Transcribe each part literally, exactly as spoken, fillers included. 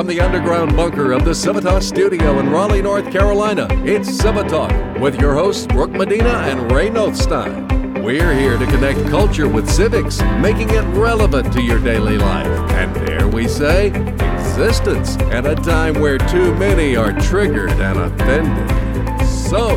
the underground bunker of the Civitas studio in Raleigh, North Carolina, it's Civitalk with your hosts Brooke Medina and Ray Nothstein. We're here to connect culture with civics, making it relevant to your daily life. And dare we say, existence at a time where too many are triggered and offended. So,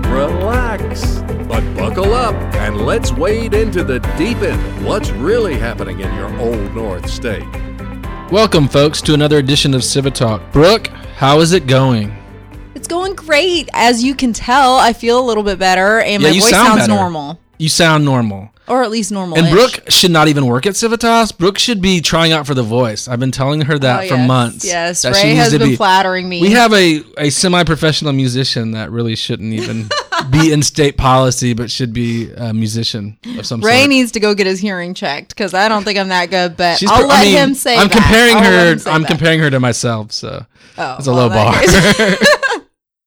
relax, but buckle up and let's wade into the deep end. What's really happening in your old North State? Welcome, folks, to another edition of Civitalk. Brooke, how is it going? It's going great. As you can tell, I feel a little bit better, and Yeah, my you voice sound sounds better. normal. You sound normal. Or at least normal. And Brooke should not even work at Civitas. Brooke should be trying out for The Voice. I've been telling her that oh, for yes, months. Yes, that she Ray needs has to been be, flattering me. We have a, a semi-professional musician that really shouldn't even be in state policy, but should be a musician of some Ray sort. needs to go get his hearing checked because I don't think I'm that good, but She's I'll pr- let I mean, him say I'm that. comparing I'll let her. him say I'm that. comparing her to myself, so Oh, it's a well, low bar. that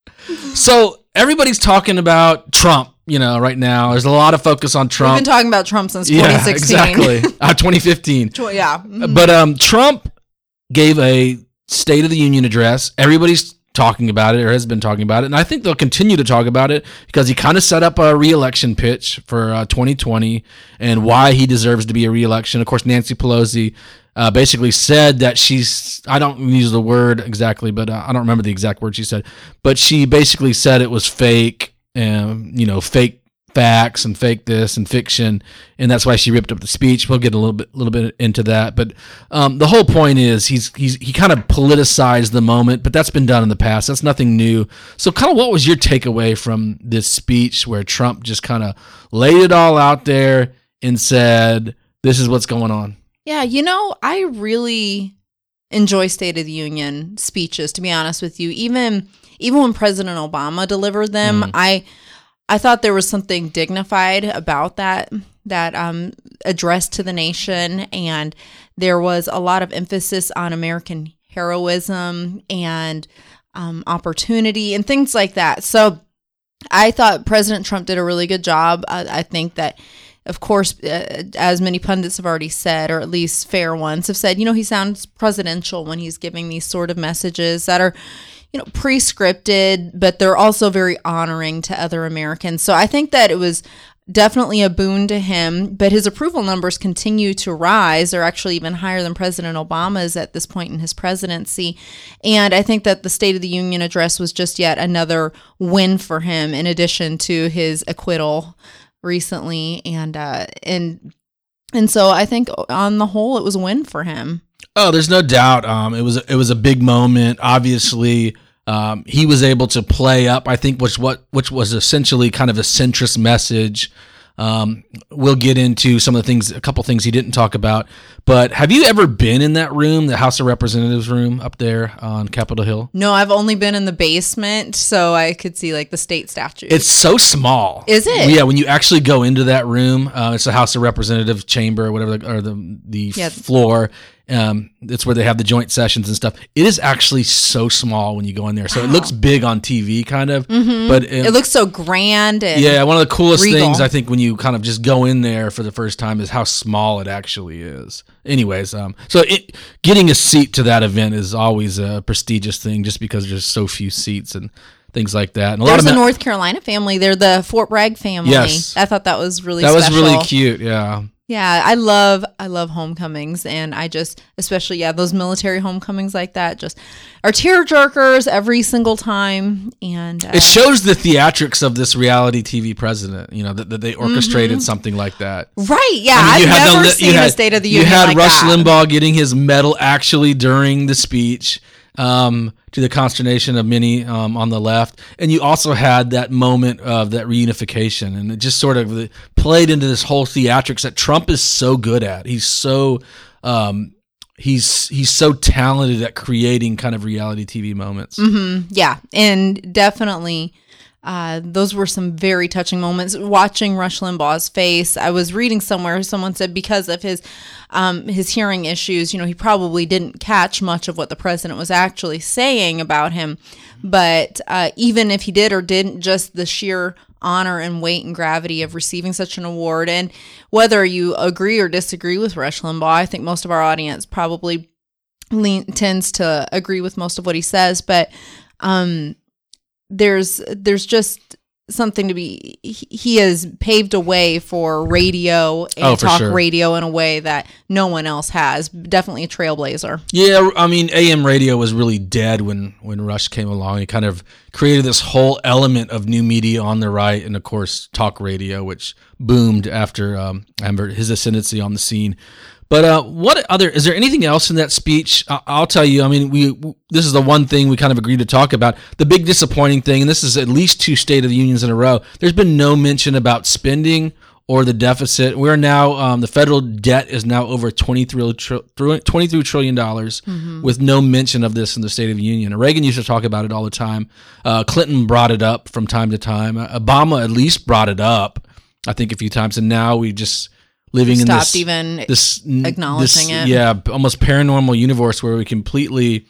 So everybody's talking about Trump. You know, right now there's a lot of focus on Trump. We've been talking about Trump since Yeah, twenty sixteen. exactly. Uh, twenty fifteen. Tw- yeah. Mhm. But um, Trump gave a State of the Union address. Everybody's talking about it or has been talking about it. And I think they'll continue to talk about it because he kind of set up a re-election pitch for uh, twenty twenty and why he deserves to be a re-election. Of course, Nancy Pelosi uh, basically said that she's, I don't use the word exactly, but uh, I don't remember the exact word she said, but she basically said it was fake. Um, you know, fake facts and fake this and fiction, and that's why she ripped up the speech. We'll get a little bit, little bit into that, but um, the whole point is he's he's he kind of politicized the moment, but that's been done in the past. That's nothing new. So, kind of, what was your takeaway from this speech where Trump just kind of laid it all out there and said, "This is what's going on"? Yeah, you know, I really enjoy State of the Union speeches, to be honest with you. Even even when President Obama delivered them, Mm. I I thought there was something dignified about that that um, address to the nation, and there was a lot of emphasis on American heroism and um, opportunity and things like that. So I thought President Trump did a really good job. I, I think that, of course, uh, as many pundits have already said, or at least fair ones have said, you know, he sounds presidential when he's giving these sort of messages that are, you know, pre-scripted, but they're also very honoring to other Americans. So I think that it was definitely a boon to him, but his approval numbers continue to rise. They're actually even higher than President Obama's at this point in his presidency. And I think that the State of the Union address was just yet another win for him, in addition to his acquittal recently. And, uh, and, and so I think on the whole, it was a win for him. Oh, there's no doubt. Um, it was it was a big moment. Obviously, um, he was able to play up, I think, which what which was essentially kind of a centrist message. Um, we'll get into some of the things, a couple things he didn't talk about. But have you ever been in that room, the House of Representatives room up there on Capitol Hill? No, I've only been in the basement, so I could see like the state statues. It's so small. Is it? Yeah, when you actually go into that room, uh, it's the House of Representatives chamber or whatever, the, or the the Yeah. floor. Um, it's where they have the joint sessions and stuff. It is actually so small when you go in there. So it looks big on T V, kind of. Mhm. But It looks so grand. And yeah, one of the coolest regal. things I think when you kind of just go in there for the first time is how small it actually is. Anyways, um, so it, getting a seat to that event is always a prestigious thing, just because there's so few seats and things like that. And a lot There's of a ma- North Carolina family. They're the Fort Bragg family. Yes. I thought that was really that was special. really cute. Yeah. Yeah, I love I love homecomings, and I just, especially, yeah, those military homecomings like that just are tearjerkers every single time. And uh, It shows the theatrics of this reality T V president, you know, that, that they orchestrated something like that. right, yeah, I mean, you I've had never the, li- seen you had, a State of the you Union had like Rush that. Limbaugh getting his medal actually during the speech, um, to the consternation of many um, on the left. And you also had that moment of that reunification, and it just sort of played into this whole theatrics that Trump is so good at. He's so um, he's he's so talented at creating kind of reality T V moments. Mm-hmm. Yeah, and definitely uh, those were some very touching moments. Watching Rush Limbaugh's face, I was reading somewhere, someone said because of his um, his hearing issues, you know, he probably didn't catch much of what the president was actually saying about him. But uh, even if he did or didn't, just the sheer honor and weight and gravity of receiving such an award, and whether you agree or disagree with Rush Limbaugh, I think most of our audience probably lean, tends to agree with most of what he says, but um, there's there's just something to be. He, he has paved a way for radio and Oh, for talk sure. radio in a way that no one else has. Definitely a trailblazer. Yeah, I mean, A M radio was really dead when, when Rush came along. He kind of created this whole element of new media on the right, and of course, talk radio, which boomed after um, Amber, his ascendancy on the scene. But uh, what other? Is there anything else in that speech? I- I'll tell you. I mean, we this is the one thing we kind of agreed to talk about. The big disappointing thing, and this is at least two State of the Unions in a row. There's been no mention about spending or the deficit. We're now um, the federal debt is now over twenty-three trillion dollars, mm-hmm. with no mention of this in the State of the Union. And Reagan used to talk about it all the time. Uh, Clinton brought it up from time to time. Uh, Obama at least brought it up, I think, a few times. And now we just living in Stopped this even this acknowledging this, it. yeah, almost paranormal universe where we completely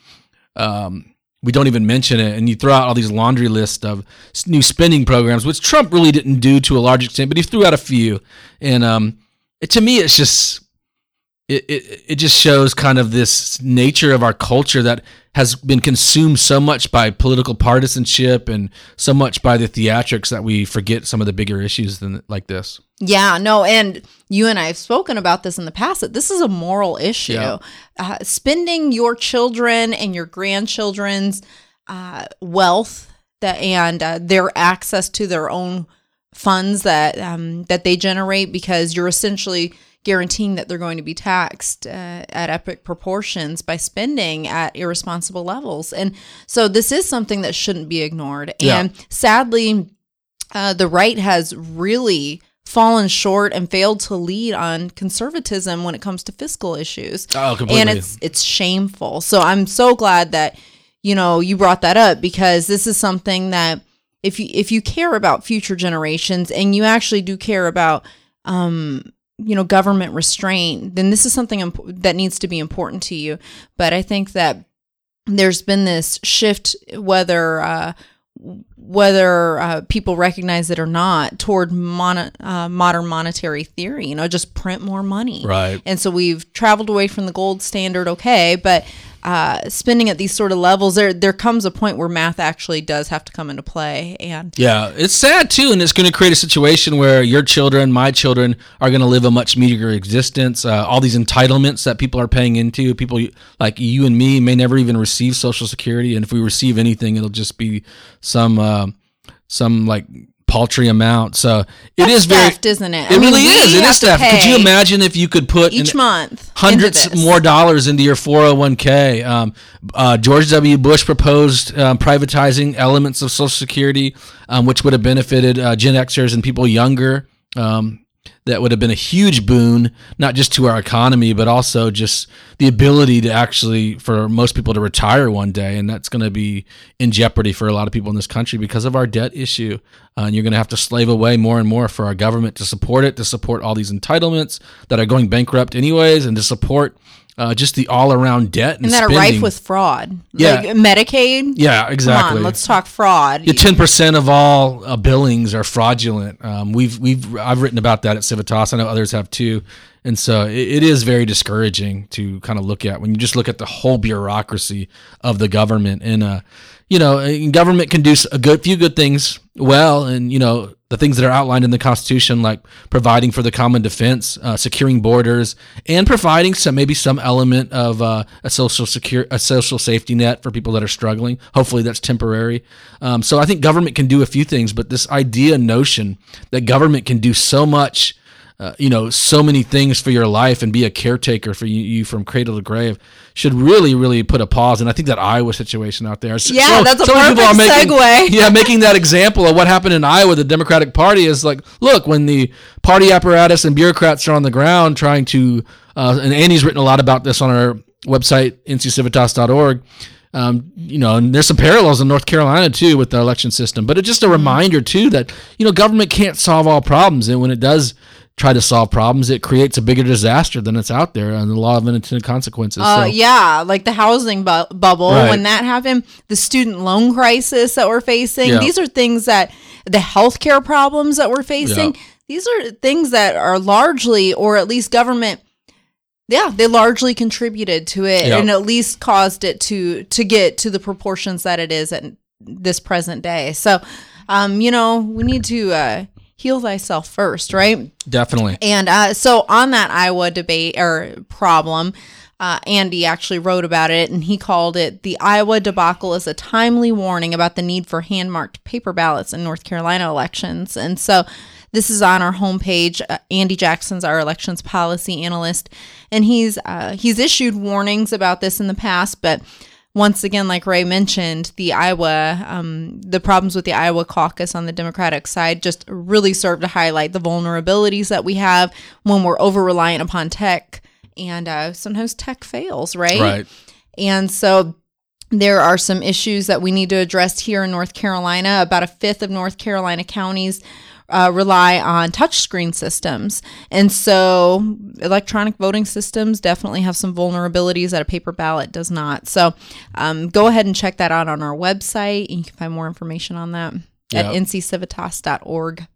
um, we don't even mention it, and you throw out all these laundry lists of new spending programs, which Trump really didn't do to a large extent, but he threw out a few, and um, it, to me, it's just it, it it just shows kind of this nature of our culture that has been consumed so much by political partisanship and so much by the theatrics that we forget some of the bigger issues than like this. Yeah, no, and you and I have spoken about this in the past, that this is a moral issue. Yeah. Uh, spending your children and your grandchildren's uh, wealth that and uh, their access to their own funds that um, that they generate, because you're essentially guaranteeing that they're going to be taxed uh, at epic proportions by spending at irresponsible levels. And so this is something that shouldn't be ignored. Yeah. And sadly, uh, the right has really fallen short and failed to lead on conservatism when it comes to fiscal issues. Oh, completely. And it's it's shameful. So I'm so glad that, you know, you brought that up, because this is something that if you if you care about future generations and you actually do care about um you know government restraint, then this is something imp- that needs to be important to you. But I think that there's been this shift, whether uh whether uh, people recognize it or not, toward mon- uh, modern monetary theory, you know, just print more money. Right. And so we've traveled away from the gold standard, okay, but uh, spending at these sort of levels, there there comes a point where math actually does have to come into play. And Yeah, it's sad too, and it's going to create a situation where your children, my children, are going to live a much meager existence. Uh, all these entitlements that people are paying into, people like you and me may never even receive Social Security, and if we receive anything, it'll just be some uh, some like paltry amount. So it that's is very theft, isn't it? It I mean, really we is. It have is to theft. Could you pay imagine if you could put each an- month hundreds into this. more dollars into your four oh one k. Um, uh, George W. Bush proposed um, privatizing elements of Social Security, um, which would have benefited uh, Gen Xers and people younger. Um, that would have been a huge boon, not just to our economy, but also just the ability to actually, for most people to retire one day. And that's going to be in jeopardy for a lot of people in this country because of our debt issue. Uh, and you're going to have to slave away more and more for our government to support it, to support all these entitlements that are going bankrupt anyways, and to support uh, just the all-around debt and, and that spending. are rife with fraud. Yeah. Like Medicaid. Yeah, exactly. Come on, let's talk fraud. Yeah, ten percent of all uh, billings are fraudulent. Um, we've we've I've written about that at Civitas. I know others have too, and so it, it is very discouraging to kind of look at when you just look at the whole bureaucracy of the government. And uh, you know, and government can do a good few good things well, and you know the things that are outlined in the Constitution, like providing for the common defense, uh, securing borders, and providing some maybe some element of uh, a social secure a social safety net for people that are struggling. Hopefully, that's temporary. Um, so I think government can do a few things, but this idea notion that government can do so much. Uh, you know, so many things for your life and be a caretaker for you, you from cradle to grave should really, really put a pause. And I think that Iowa situation out there. Yeah, so, that's a so many perfect people are making, segue. Yeah, making that example of what happened in Iowa. The Democratic Party is like, look, when the party apparatus and bureaucrats are on the ground trying to, uh, and Annie's written a lot about this on our website, N C Civitas dot org. Um, you know, and there's some parallels in North Carolina too with the election system. But it's just a reminder too that, you know, government can't solve all problems. And when it does try to solve problems, it creates a bigger disaster than it's out there, and the law of unintended consequences. Uh, so. Yeah, like the housing bu- bubble, Right. when that happened, the student loan crisis that we're facing, Yeah. these are things that, the healthcare problems that we're facing, Yeah. these are things that are largely, or at least government Yeah, they largely contributed to it, Yep. and at least caused it to to get to the proportions that it is at this present day. So, um, you know, we need to uh, heal thyself first, right? Definitely. And uh, so on that Iowa debate or problem, uh, Andy actually wrote about it, and he called it the Iowa debacle is a timely warning about the need for hand-marked paper ballots in North Carolina elections. And so this is on our homepage. Uh, Andy Jackson's our elections policy analyst, and he's uh, he's issued warnings about this in the past, but once again, like Ray mentioned, the Iowa, um, the problems with the Iowa caucus on the Democratic side just really serve to highlight the vulnerabilities that we have when we're over-reliant upon tech, and uh, sometimes tech fails, right? Right. And so there are some issues that we need to address here in North Carolina. About a fifth of North Carolina counties Uh, rely on touchscreen systems. And so electronic voting systems definitely have some vulnerabilities that a paper ballot does not. So um, go ahead and check that out on our website. You can find more information on that Yep. at n c civitas dot org.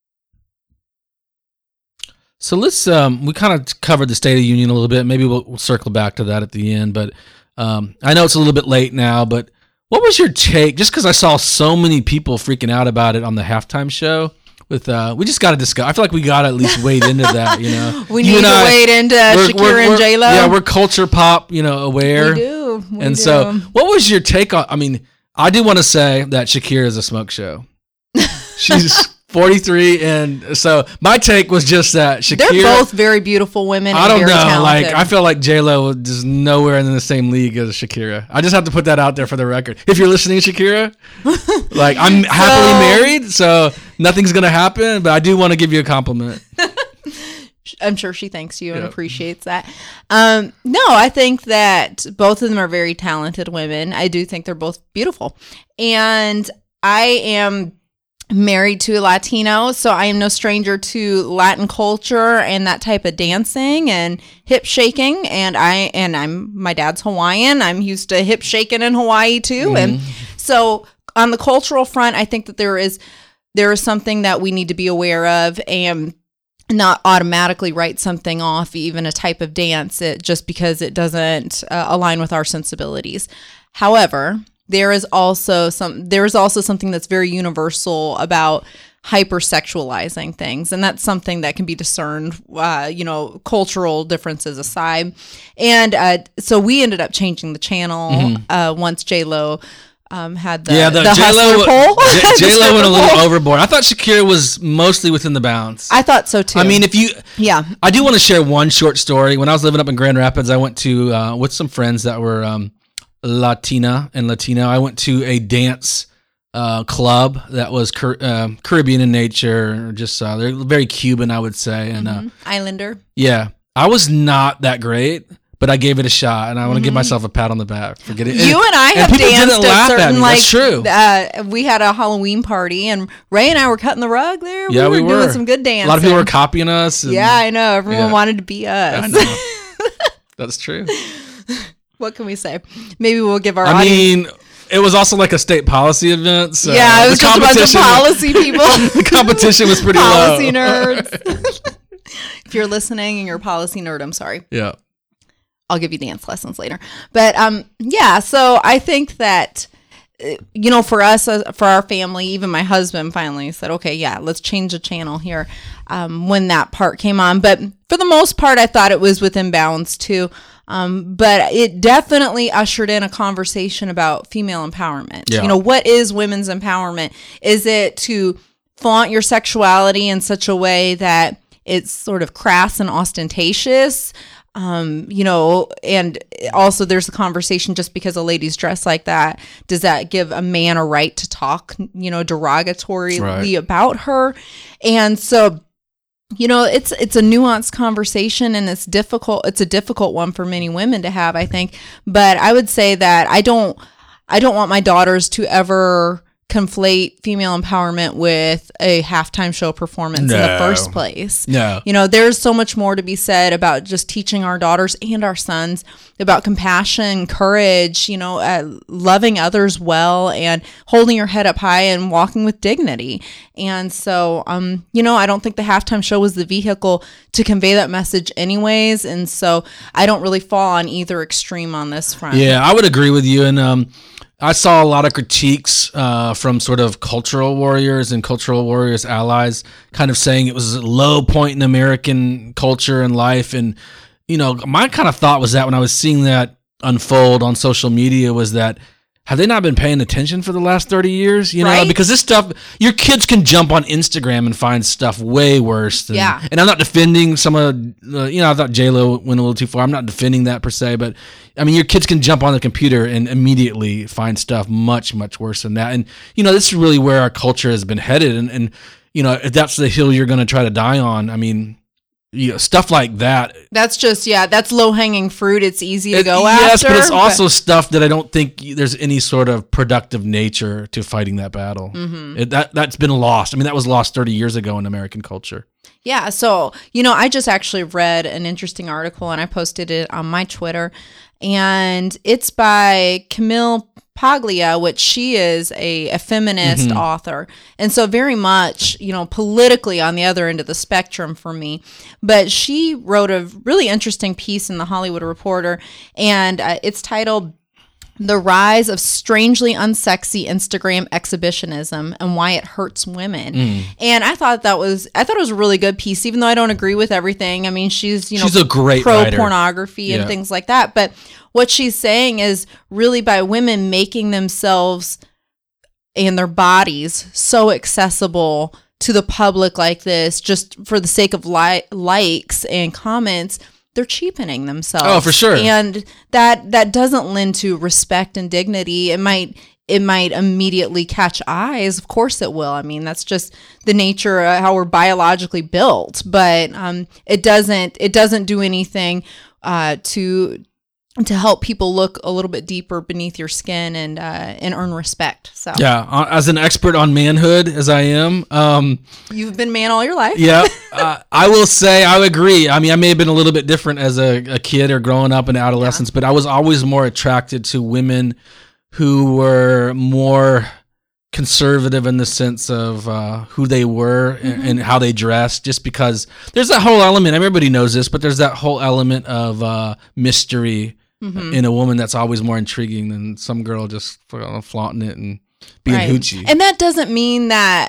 So let's, um, we kind of covered the State of the Union a little bit. Maybe we'll, we'll circle back to that at the end. But um, I know it's a little bit late now, but what was your take? Just because I saw so many people freaking out about it on the halftime show. With uh, we just got to discuss. I feel like we got to at least wade into that. You know, We You need and to I, wade into we're- Shakira we're- and we're- J-Lo. Yeah, we're culture pop, you know, aware. We do. We and do. so, what was your take on? I mean, I do want to say that Shakira is a smoke show. She's forty-three, and so my take was just that Shakira. They're both very beautiful women. I and don't very know. talented. Like, I feel like J Lo is nowhere in the same league as Shakira. I just have to put that out there for the record. If you're listening, Shakira, like I'm happily So- married, so nothing's gonna happen. But I do want to give you a compliment. I'm sure she thanks you and Yep. appreciates that. Um, no, I think that both of them are very talented women. I do think they're both beautiful. And I am married to a Latino, so I am no stranger to Latin culture and that type of dancing and hip shaking. And I and I'm my dad's Hawaiian. I'm used to hip shaking in Hawaii too. Mm-hmm. And so on the cultural front, I think that there is there is something that we need to be aware of and not automatically write something off, even a type of dance, it, just because it doesn't uh, align with our sensibilities. However, there is also some there is also something that's very universal about hypersexualizing things, and that's something that can be discerned, uh, you know, cultural differences aside. And uh, so we ended up changing the channel Mm-hmm. uh, once J-Lo um, had the, yeah, the, the J hustler Lo pole. The J Lo stripper went a little pole. overboard. I thought Shakira was mostly within the bounds. I thought so too. I mean, if you, yeah. I do want to share one short story. When I was living up in Grand Rapids, I went to uh, with some friends that were um, Latina and Latino. I went to a dance uh, club that was Car- uh, Caribbean in nature, just uh, they're very Cuban, I would say. And uh, Islander. yeah, I was not that great, but I gave it a shot, and I want to give myself a pat on the back for getting. You and I have people didn't danced laugh at at certain me. like That's true. Uh, we had a Halloween party, and Ray and I were cutting the rug there. Yeah, we we were, were doing some good dancing. A lot of people were copying us. and- Yeah, I know. Everyone Yeah. wanted to be us. I know. That's true. What can we say? Maybe we'll give our I audience. mean, it was also like a state policy event. So yeah, it was the just a bunch of competition- policy people, The competition was pretty policy low. nerds. If you're listening and you're a policy nerd, I'm sorry. Yeah. I'll give you dance lessons later. But um, yeah, so I think that, uh, you know, for us, uh, for our family, even my husband finally said, okay, yeah, let's change the channel here um, when that part came on. But for the most part, I thought it was within bounds too. Um, but it definitely ushered in a conversation about female empowerment. Yeah. You know, what is women's empowerment? Is it to flaunt your sexuality in such a way that it's sort of crass and ostentatious? Um, you know, and also there's a conversation, just because a lady's dressed like that, does that give a man a right to talk, you know, derogatorily Right. about her? And so, you know, it's it's a nuanced conversation, and it's difficult. It's a difficult one for many women to have, I think. But I would say that I don't I don't want my daughters to ever conflate female empowerment with a halftime show performance No. in the first place. No. You know, there's so much more to be said about just teaching our daughters and our sons about compassion, courage, you know, uh, loving others well and holding your head up high and walking with dignity. And so, um, you know, I don't think the halftime show was the vehicle to convey that message anyways. And so I don't really fall on either extreme on this front. Yeah, I would agree with you. And um, I saw a lot of critiques uh, from sort of cultural warriors and cultural warriors allies kind of saying it was a low point in American culture and life. And, you know, my kind of thought was that when I was seeing that unfold on social media was that, have they not been paying attention for the last thirty years? You know, Right? because this stuff, your kids can jump on Instagram and find stuff way worse than, Yeah. and I'm not defending some of, uh, you know, I thought J-Lo went a little too far. I'm not defending that per se, but I mean, your kids can jump on the computer and immediately find stuff much, much worse than that. And, you know, this is really where our culture has been headed. And, and you know, if that's the hill you're going to try to die on, I mean, you know, stuff like that. That's just, yeah, that's low hanging fruit. It's easy to It- go yes, after. but it's also stuff that I don't think there's any sort of productive nature to fighting that battle. Mm-hmm. It, that, that's been lost. I mean, that was lost thirty years ago in American culture. Yeah, so, you know, I just actually read an interesting article and I posted it on my Twitter, and it's by Camille Paglia, which she is a, a feminist Mm-hmm. author. And so very much, you know, politically on the other end of the spectrum for me. But she wrote a really interesting piece in the Hollywood Reporter, and uh, it's titled The Rise of Strangely Unsexy Instagram Exhibitionism and Why It Hurts Women. Mm. And I thought that was, I thought it was a really good piece, even though I don't agree with everything. I mean, she's, you know, She's a great pro writer. pornography and Yeah. things like that. But what she's saying is really by women making themselves and their bodies so accessible to the public like this, just for the sake of li- likes and comments, they're cheapening themselves. Oh, for sure. And that that doesn't lend to respect and dignity. It might it might immediately catch eyes. Of course it will. I mean, that's just the nature of how we're biologically built. But um, it doesn't it doesn't do anything uh, to to help people look a little bit deeper beneath your skin and uh, and earn respect. So Yeah, uh, as an expert on manhood as I am, um, you've been man all your life. yeah, uh, I will say I agree. I mean, I may have been a little bit different as a, a kid or growing up in adolescence, but I was always more attracted to women who were more conservative in the sense of uh, who they were and, and how they dressed, just because there's that whole element, everybody knows this, but there's that whole element of uh, mystery Mm-hmm. in a woman that's always more intriguing than some girl just uh, flaunting it and being Right. hoochie. And that doesn't mean that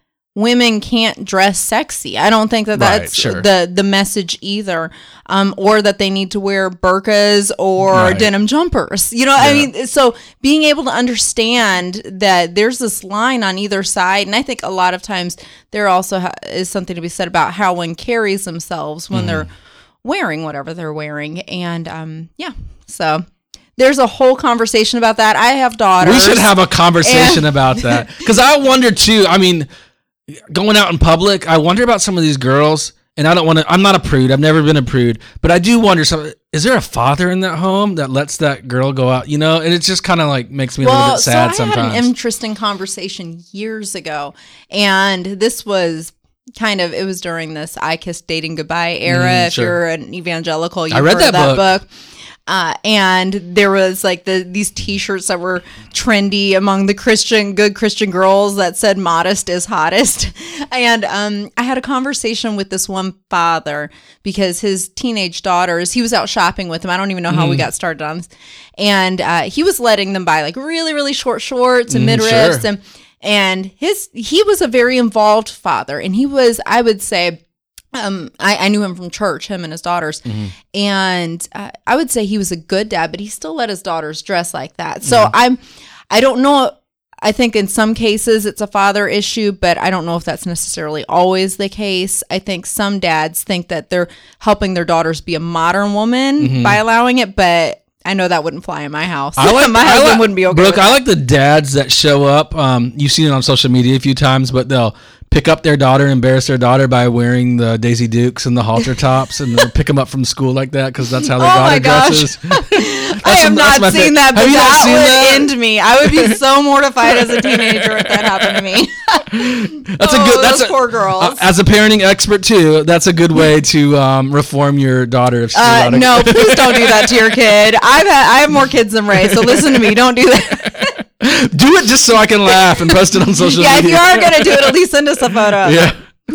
women can't dress sexy. I don't think that Right, that's sure. the the message either, um, or that they need to wear burqas or Right. denim jumpers. You know, I Yeah. mean, so being able to understand that there's this line on either side, and I think a lot of times there also ha- is something to be said about how one carries themselves when Mm-hmm. they're wearing whatever they're wearing, and um, yeah, so. There's a whole conversation about that. I have daughters. We should have a conversation And- about that. Because I wonder too, I mean, going out in public, I wonder about some of these girls, and I don't want to, I'm not a prude. I've never been a prude, but I do wonder, some, is there a father in that home that lets that girl go out, you know? And it just kind of like makes me a little bit sad so I sometimes. had an interesting conversation years ago, and this was kind of, it was during this I Kissed Dating Goodbye era. Mm, if sure. you're an evangelical, you've I read heard of that that book. book. Uh, and there was like the these T-shirts that were trendy among the Christian, good Christian girls that said "modest is hottest." And um, I had a conversation with this one father because his teenage daughters, he was out shopping with them. I don't even know how we got started on this, and uh, he was letting them buy like really, really short shorts and Mm, midriffs, sure. and and his he was a very involved father, and he was, I would say. Um, I, I knew him from church, him and his daughters, Mm-hmm. and uh, I would say he was a good dad, but he still let his daughters dress like that. So Mm-hmm. I'm, I don't know. I think in some cases it's a father issue, but I don't know if that's necessarily always the case. I think some dads think that they're helping their daughters be a modern woman by allowing it, but I know that wouldn't fly in my house. Mm-hmm. I like, my I husband like- wouldn't be okay. Brooke, with I that. like the dads that show up. Um, you've seen it on social media a few times, but they'll pick up their daughter, embarrass their daughter by wearing the Daisy Dukes and the halter tops, and then pick them up from school like that because that's how their Oh daughter my gosh. dresses. I have some- that's not my seen fa- that, but Have you not that seen would that? end me. I would be so mortified as a teenager if that happened to me. That's Oh, a good. That's those a, poor girls. uh, as a parenting expert too, that's a good way to um, reform your daughter. If she's Uh, out of- no, please don't do that to your kid. I've had, I have more kids than Ray, so listen to me. Don't do that. do it just so I can laugh and post it on social Yeah, if media. you are gonna do it, at least send us a photo. Yeah.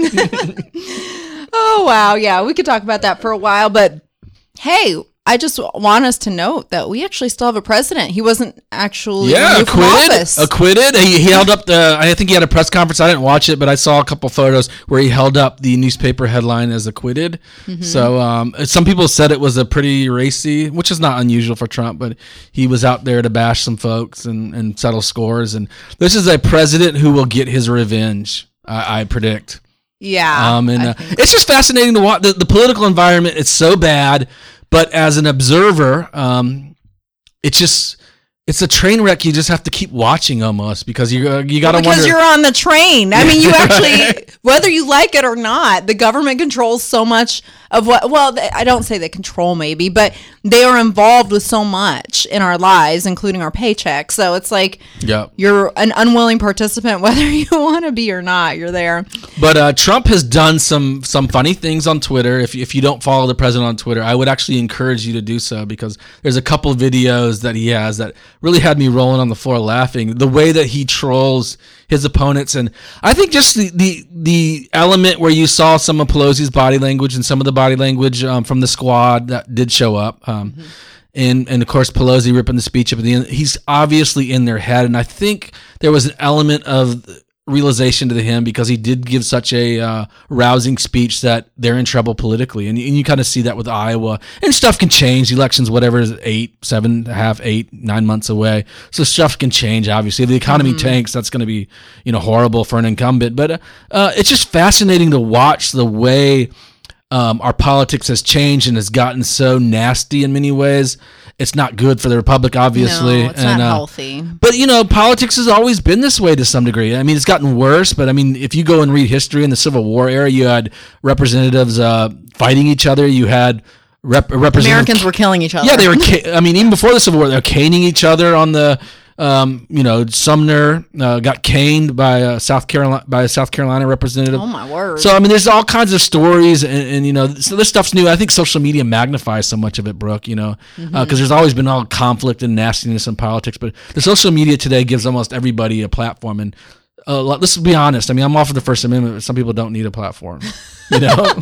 Oh wow, yeah, we could talk about that for a while, but hey, I just want us to note that we actually still have a president. He wasn't actually Yeah, removed from acquitted. office. Acquitted. He, he held up the. I think he had a press conference. I didn't watch it, but I saw a couple photos where he held up the newspaper headline as acquitted. Mm-hmm. So um, some people said it was a pretty racy, which is not unusual for Trump, but he was out there to bash some folks and, and settle scores. And this is a president who will get his revenge. I, I predict. Yeah, Um, and I uh, think- it's just fascinating to watch the, the political environment. It's so bad, but as an observer, um, it's just it's a train wreck. You just have to keep watching almost because you uh, you got to because wonder. you're on the train. I mean, you actually, whether you like it or not, the government controls so much of what. Well, they- I don't say they control, maybe, but they are involved with so much in our lives, including our paychecks. So it's like yeah, you're an unwilling participant, whether you want to be or not. You're there. but uh, Trump has done some some funny things on Twitter. If if you don't follow the president on Twitter, I would actually encourage you to do so because there's a couple videos that he has that really had me rolling on the floor laughing. The way that he trolls his opponents, and I think just the the, the element where you saw some of Pelosi's body language and some of the body language um, from the squad that did show up. Um, mm-hmm. And, and of course, Pelosi ripping the speech up at the end. He's obviously in their head. And I think there was an element of realization to him because he did give such a uh, rousing speech that they're in trouble politically. And, and you kind of see that with Iowa. And stuff can change. Elections, whatever, is eight, seven, a half, eight, nine months away. So stuff can change, obviously. If the economy mm-hmm. tanks, that's going to be, you know, horrible for an incumbent. But uh, it's just fascinating to watch the way Um, our politics has changed and has gotten so nasty in many ways. It's not good for the Republic, obviously. No, it's and, not uh, healthy. But, you know, politics has always been this way to some degree. I mean, it's gotten worse, but I mean, if you go and read history in the Civil War era, you had representatives uh, fighting each other. You had rep- representatives. Americans were killing each other. Yeah, they were, ca- I mean, even before the Civil War, they were caning each other on the, um, you know, Sumner uh, got caned by a South Carolina, by a South Carolina representative. Oh, my word. So, I mean, there's all kinds of stories, and, and you know, so this stuff's new. I think social media magnifies so much of it, Brooke, you know, because mm-hmm. uh, there's always been all conflict and nastiness in politics. But the social media today gives almost everybody a platform. And uh, let's be honest. I mean, I'm all for the First Amendment, but some people don't need a platform, you know?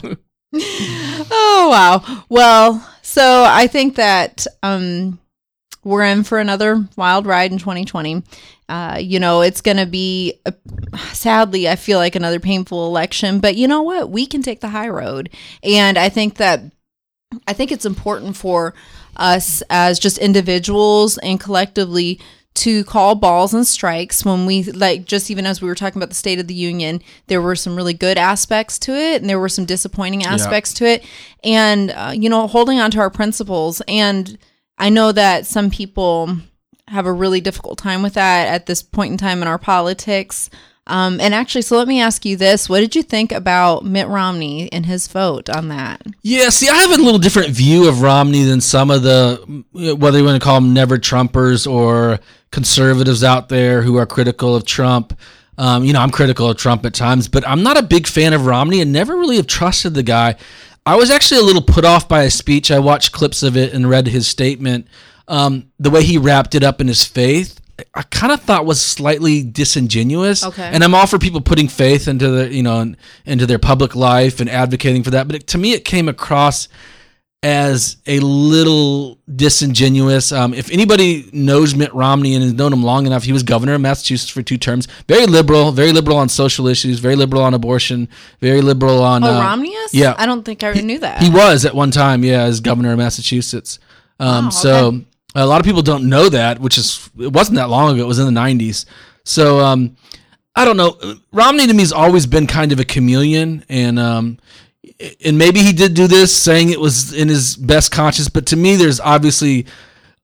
Oh, wow. Well, so I think that um, we're in for another wild ride in twenty twenty. Uh, you know, it's going to be, a, sadly, I feel like another painful election. But you know what? We can take the high road. And I think that, I think it's important for us as just individuals and collectively to call balls and strikes when we, like, just even as we were talking about the State of the Union, there were some really good aspects to it and there were some disappointing aspects yeah. to it. And, uh, you know, holding on to our principles. And I know that some people have a really difficult time with that at this point in time in our politics. Um, and actually, so let me ask you this. What did you think about Mitt Romney and his vote on that? Yeah, see, I have a little different view of Romney than some of the, whether you want to call them never Trumpers or conservatives out there who are critical of Trump. Um, you know, I'm critical of Trump at times, but I'm not a big fan of Romney and never really have trusted the guy. I was actually a little put off by his speech. I watched clips of it and read his statement. Um, the way he wrapped it up in his faith, I kind of thought was slightly disingenuous. Okay. And I'm all for people putting faith into the, you know, into their public life and advocating for that. But it, to me, it came across as a little disingenuous. Um, if anybody knows Mitt Romney and has known him long enough, he was governor of Massachusetts for two terms. Very liberal, very liberal on social issues, very liberal on abortion, very liberal on... Oh, uh, Romney is? Yeah. I don't think I he, knew that. He was at one time, yeah, as governor of Massachusetts. Um, oh, okay. So a lot of people don't know that, which is, it wasn't that long ago. It was in the nineties. So um, I don't know. Romney to me has always been kind of a chameleon, and um, and maybe he did do this saying it was in his best conscience, but to me there's obviously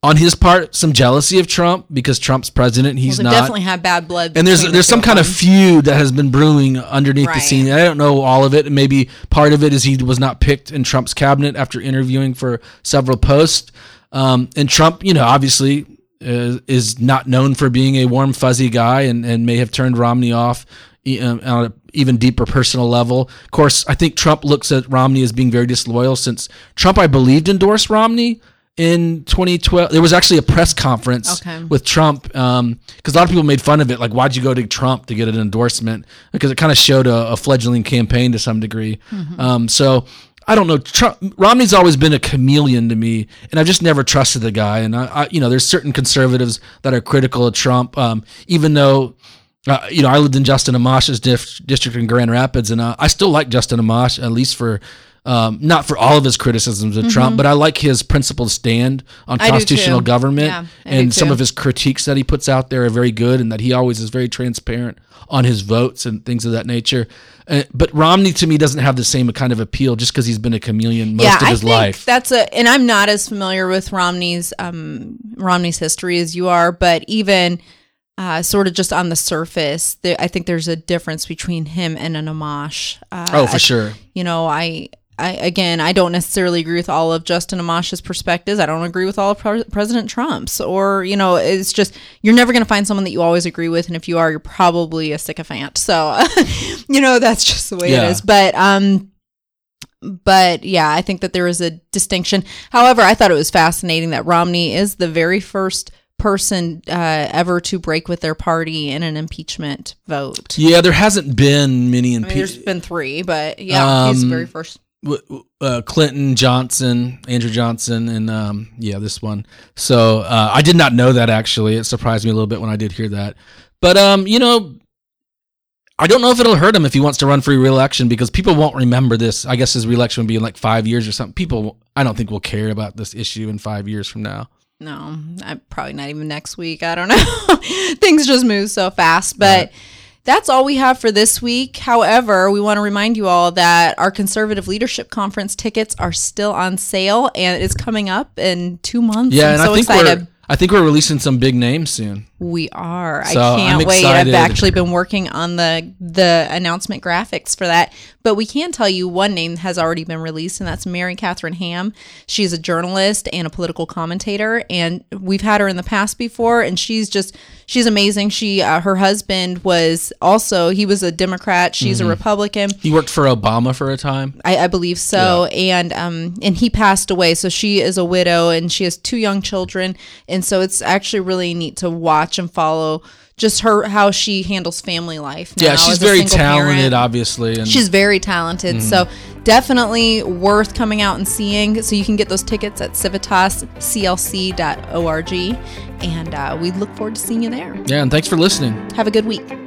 on his part, some jealousy of Trump because Trump's president. He's well, they not. Definitely had bad blood. And there's between there's the some two kind of them. feud that has been brewing underneath the Right. scene. I don't know all of it. And maybe part of it is he was not picked in Trump's cabinet after interviewing for several posts. Um, and Trump, you know, obviously is, is not known for being a warm, fuzzy guy and, and may have turned Romney off e- um, on an even deeper personal level. Of course, I think Trump looks at Romney as being very disloyal since Trump, I believed, endorsed Romney in twenty twelve. There was actually a press conference Okay. with Trump because um, a lot of people made fun of it. Like, why'd you go to Trump to get an endorsement? Because it kind of showed a, a fledgling campaign to some degree. Mm-hmm. Um, so I don't know. Trump, Romney's always been a chameleon to me, and I've just never trusted the guy. And I, I you know, there's certain conservatives that are critical of Trump, um, even though. Uh, you know, I lived in Justin Amash's dif- district in Grand Rapids, and uh, I still like Justin Amash, at least for um, not for all of his criticisms of mm-hmm. Trump, but I like his principled stand on I constitutional government, yeah, and some too. of his critiques that he puts out there are very good, and that he always is very transparent on his votes and things of that nature. Uh, but Romney, to me, doesn't have the same kind of appeal just because he's been a chameleon most yeah, of his I think life. That's a, and I'm not as familiar with Romney's um, Romney's history as you are, but even. Uh, sort of just on the surface, there, I think there's a difference between him and an Amash. Uh, oh, for sure. You know, I, I again, I don't necessarily agree with all of Justin Amash's perspectives. I don't agree with all of Pre- President Trump's, or you know, it's just you're never going to find someone that you always agree with, and if you are, you're probably a sycophant. So, you know, that's just the way Yeah. it is. But um. But yeah, I think that there is a distinction. However, I thought it was fascinating that Romney is the very first person uh, ever to break with their party in an impeachment vote. Yeah, there hasn't been many I mean, there's impeachments. been three, but yeah, he's the Um, very first. Uh, Clinton, Johnson, Andrew Johnson, and um, yeah, this one. So uh, I did not know that, actually. It surprised me a little bit when I did hear that. But, um, you know, I don't know if it'll hurt him if he wants to run for re-election because people won't remember this. I guess his re-election would be in like five years or something. People, I don't think will care about this issue in five years from now. No, I, probably not even next week. I don't know. Things just move so fast. But Right. that's all we have for this week. However, we want to remind you all that our Conservative Leadership Conference tickets are still on sale, and it's coming up in two months. Yeah, I'm and so I think excited. we're I think we're releasing some big names soon. We are. So, I can't I'm wait. excited. I've actually been working on the the announcement graphics for that. But we can tell you one name has already been released, and that's Mary Catherine Ham. She's a journalist and a political commentator, and we've had her in the past before, and she's just she's amazing. She uh, her husband was also he was a Democrat. She's Mm-hmm. a Republican. He worked for Obama for a time. I, I believe so, and um, and he passed away. So she is a widow, and she has two young children, and so it's actually really neat to watch and follow just her how she handles family life. Now Yeah, she's as a very single talented, parent. obviously. And She's very talented, Mm-hmm. so definitely worth coming out and seeing. So you can get those tickets at civitas c l c dot org, and uh, we look forward to seeing you there. yeah, and thanks for listening. Have a good week.